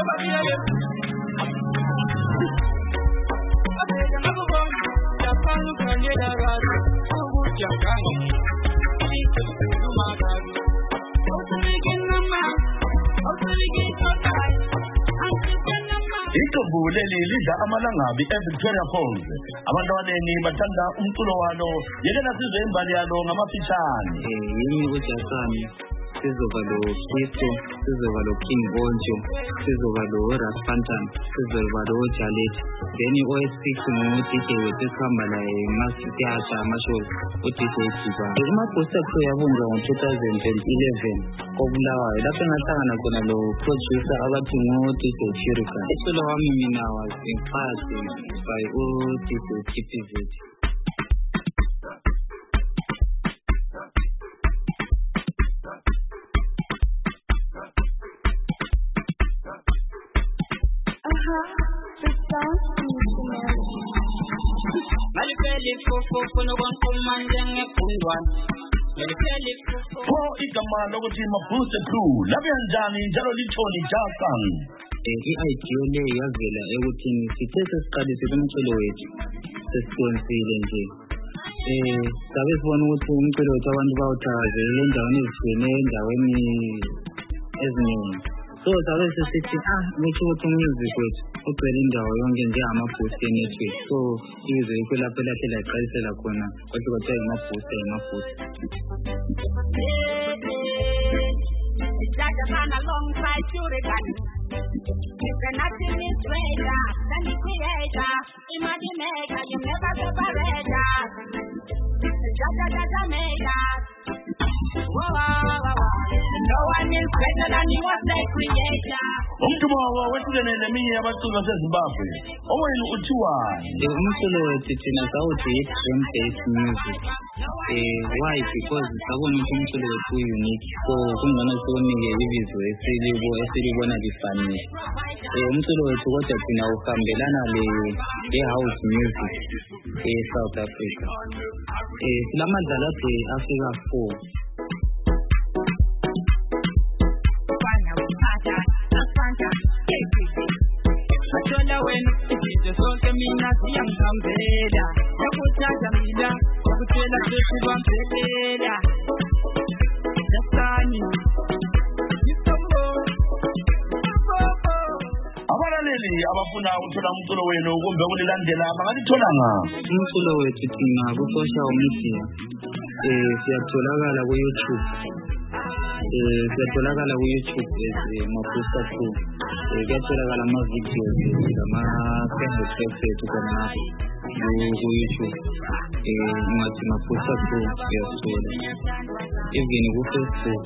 Ikubuleli lidla amalangabi eVictoria Falls. Abantwaneni bathanda umculo walo. Yekela sizwe imbali yalo ngamafitshane. Yimi uJasani, sizoba lo Kristo, sizoba lo King Bonjo, sizoba lo Raspantan, sizoba lo Jalet. Then OS6 DJ wethu sikhamba la eMasityasha amashow uDJ Jiba. Imaposta yabunga ngo-2011 koBulawayo lapho ngahlangana khona lo producer abathi ngo-DJ Chirika. Isolo wami mina was inspired by uDJ TPZ. Igama lokuthi Mabuse Crew labenjani njalo lithoni Jason. I-idea le yavela ekuthini sithethe siqalise umculo wethu sesiqonsile nje. Sabe sibona ukuthi umculo wethu abantu bawuthakazelela endaweni ezitshiyeneyo endaweni eziningi. So sabe sesithi ngisho ukuthi music wethu ugcwele indawo yonke njengamabooster network. So ize yikho lapho lakhe laqalisela khona kodwa kuthiwa amabooster. It's like a alongside Shuriken. You cannot see me stranger than the creator. Imaginator, you never separate us. Jaja maker. No one is better than you as the creator. Umtumawa wetulene neminye abaculi baseZimbabwe. Owenu uthiwani? Umculo wethu thina sawuthi drum based music. Why? Because sabona ukuthi umculo wethu unique. So kungona sonike ibizo esilibona lifanele. Umculo wethu kodwa thina uhambelana le-house music e-South Africa. Silamadlala Africa 4. Sonke mina siyangihambela yakuthatha mina ukutshela sesibambelela Jasani abalaleli abafuna ukuthola umculo wenu kumbe ukulilandela bangalithola ngaphi? Umculo wethu thina ku-social media siyatholakala ku-YouTube. Siyatholakala ku-YouTube Mabuse Crew. Kuyatholakala ama-videos ama-tracks ethu khona ku-YouTube. Ungathi Mabuse Crew uyasithola. Even ku-Facebook,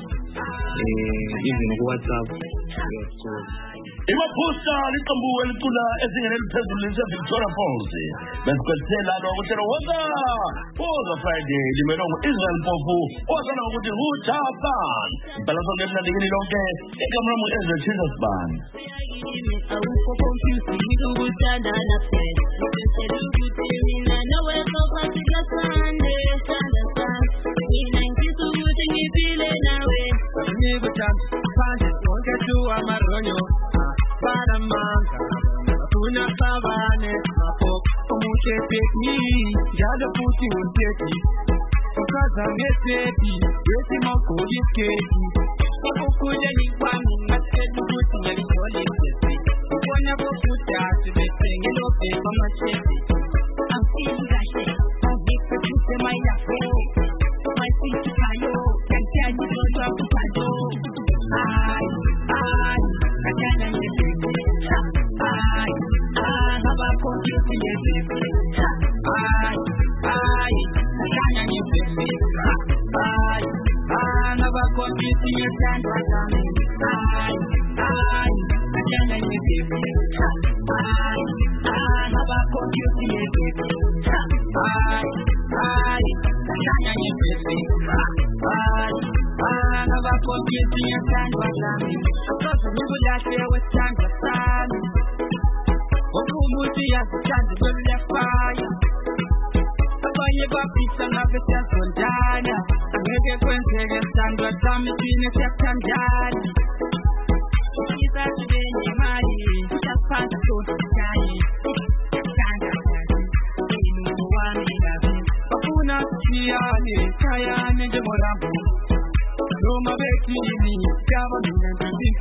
even ku-WhatsApp uyasithola. Imaphusa liqembu elicula ezingeni eliphezulu lise-Victoria Falls. Besikwethela ukuthi woza Friday limelo Israel Pofu ozana ukuthi uJapan. Balazo ngemnandikini lonke igama lami Ezra Jesus Band. Awukho confused ngikuthanda lapha. Mina nawe sokuphila Sunday. Mina ngisukuthi ngiphile nawe. Ngikuthanda phansi wonke amaronyo. Para manca, una sabane, muche peti, ya lo puti un peti, casa me peti, ese moco disqueti, poco cuya ni cuando más que tu puti ya ni soli peti, buena bocuta, se me prende lo que como cheti, así gache, así que tu se me ya fue, my feet cayó, que año lo apagó, ay, callada y Mali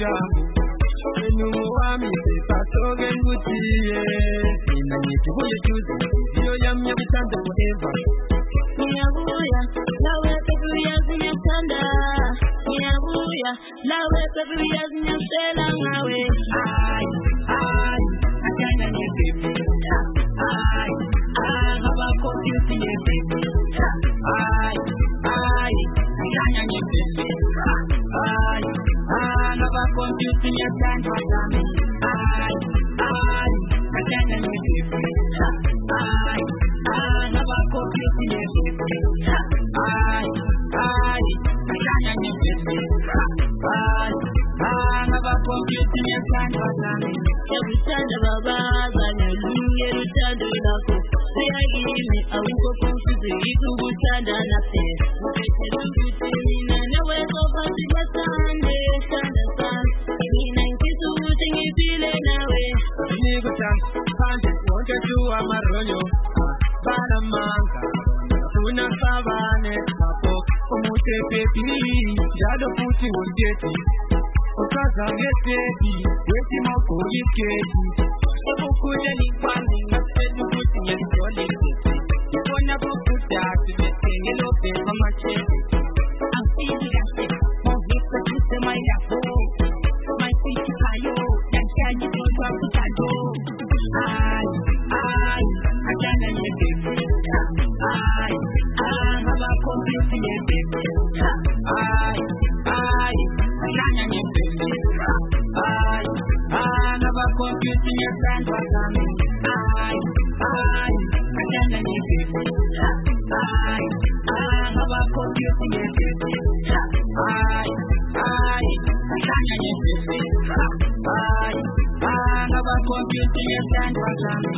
mugambo Nuwami pasoge ngutiye Nina nyekibuye chuzi Iyo yamya bitanda forever Niyabuya lawe pebuya zinyatanda Niyabuya lawe pebuya zinyatela ngawe Ay Akanya nyekibu Ay Haba confusing nyekibu Ay Akanya nyekibu Ay Haba confusing nyekibu Ay Akanya nyekibu Ay Haba confusing nyekibu Ay Akanya nyekibu Ay Haba confusing nyekibu Everytime baba zanyeluye rutando lako Sayagimi awuko konfuzi ikubutanda nafse Mutekerugutina nawe kofatika sande Sanda Nina nkisu utingipile nawe Nigutan Pande wonke tuwa maronyo Bana manka Tuna savane Papo Omute pepi Jado puti wongeti Okaza geteti Weti moko yiketi Ebukude ni kwani Nasedu puti nyesoli Ikona bukuda Tubetenge lope mama chete I'm feeling that Mohika kuse mayapo My feet kayo Yankaji kwa kutado Akanya nyekebu Haba confusing nyekebu Akanya nyekebu Haba confusing nyekebu Akanya nyekebu Haba confusing nyekebu Akanya nyekebu Haba confusing nyekebu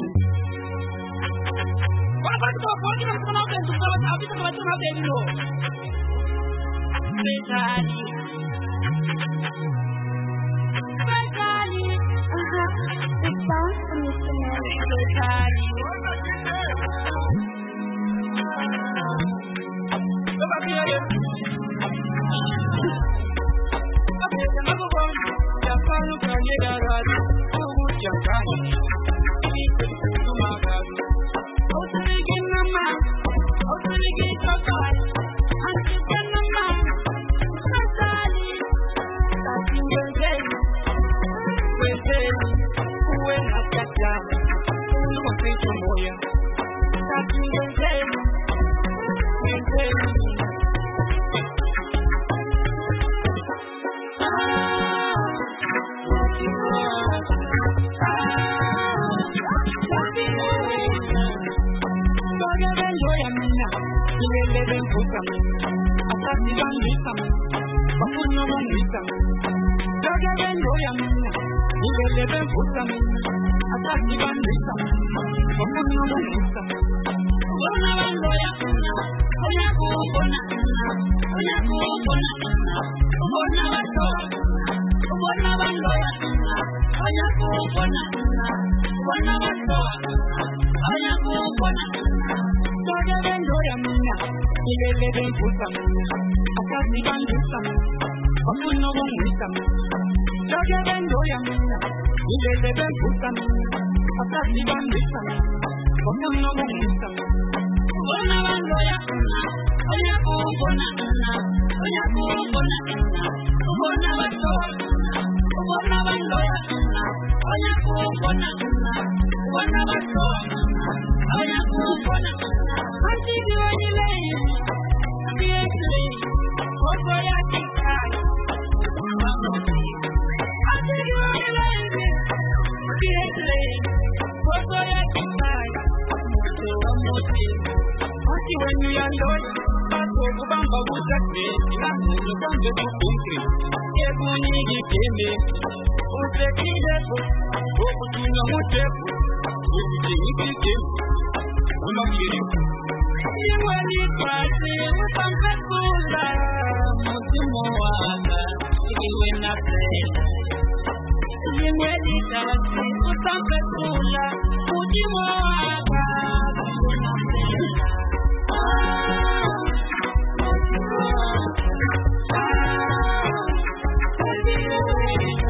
Thank you.